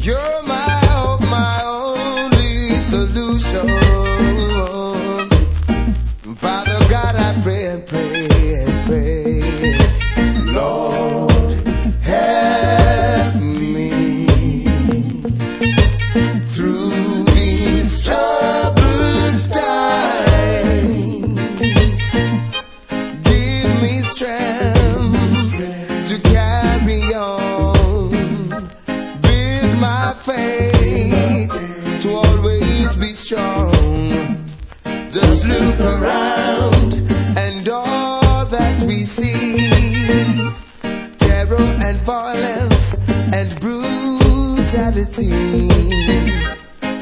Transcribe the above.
You're my hope, my only solution. Father God, I pray and pray and pray. Lord, help me through these troubled times. Give me strength to carry on. Build my faith to always be strong. Just look around and all that we see, terror and violence and brutality.